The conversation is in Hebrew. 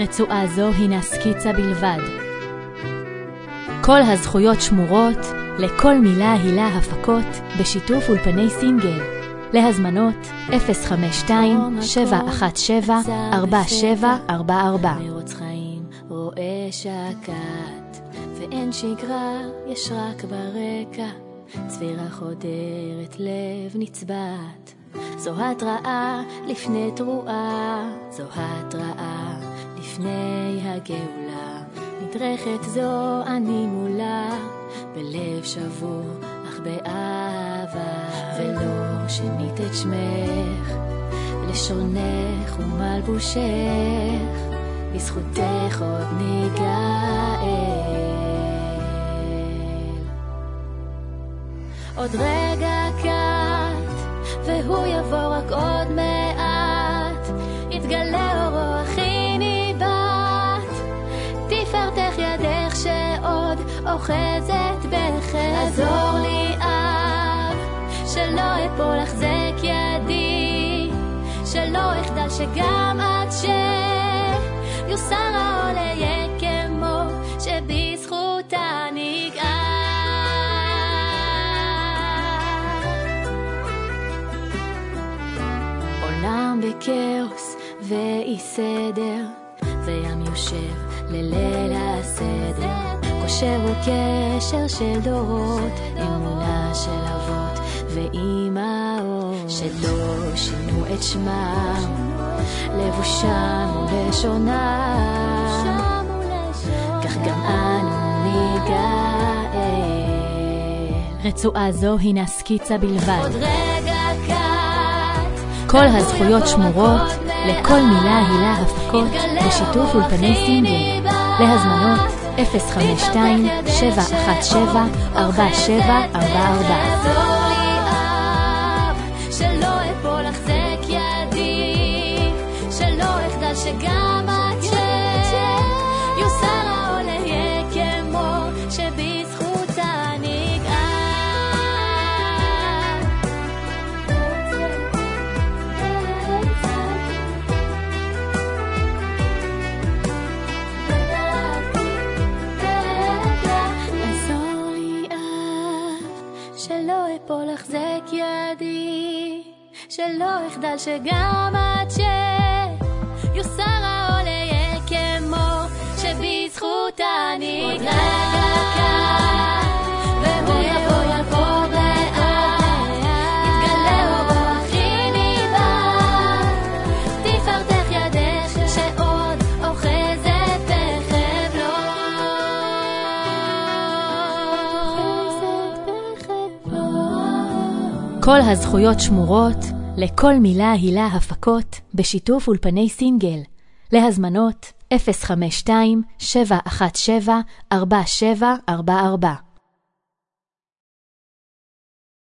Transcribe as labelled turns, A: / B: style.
A: רצועה זו הינה סקיצה בלבד. כל הזכויות שמורות, לכל מילה הילה הפקות, בשיתוף אולפני סינגל. להזמנות 052-717-4744.
B: מרוץ חיים רואה שקט, ואין שגרה, יש רק ברקע, צבירה חודרת, לב נצבט. זו התראה לפני תרועה, זו התראה לפני הגאולה. נדרכת זו אני מולה, בלב שבור אך באהבה. ולא שנית את שמך, לשונך ומלבושך, בזכותך עוד ניגאל. עוד רגע קט והוא יבוא רק עוד מעט, יתגלה אורו הכי ניבט, תפארתך ידך שעוד אוחזת בחן. עזור לי אב, שלא אפול אחזק ידי, שלא אחדל שגם עד שיוסר העול יהיה כמו שבזכותה נגאל. עולם בכאוס ואי סדר, וים יושב לליל הסדר, קושר הוא קשר של דורות, אמונה של אבות ואימהות שלא שינו את שמם, לבושם ולשונם, כך גם אנו ניגאל.
A: רצועה זו הינה סקיצה בלבד.
B: עוד רגע קט,
A: כל הזכויות שמורות, לכל מילה הילה הפקות, בשיתוף אולפני סינגל. להזמנות 052-717-4744.
B: שלא אפול אחזק ידי, שלא אחדל שגם עד שיוסר העול יהיה כמו שבזכותה נגאל. עזור לי אב, שלא אפול אחזק ידי, שלא אחדל שגם עד שיוסר העול יהיה כמו שבזכותה נגאל. והוא יבוא יבוא לאט, יתגלה אורו הכי ניבט, תפארתך ידך שעוד אוחזת בחבלו.
A: כל הזכויות שמורות, לכל מילה הילה הפקות, בשיתוף אולפני סינגל. להזמנות 052-717-4744.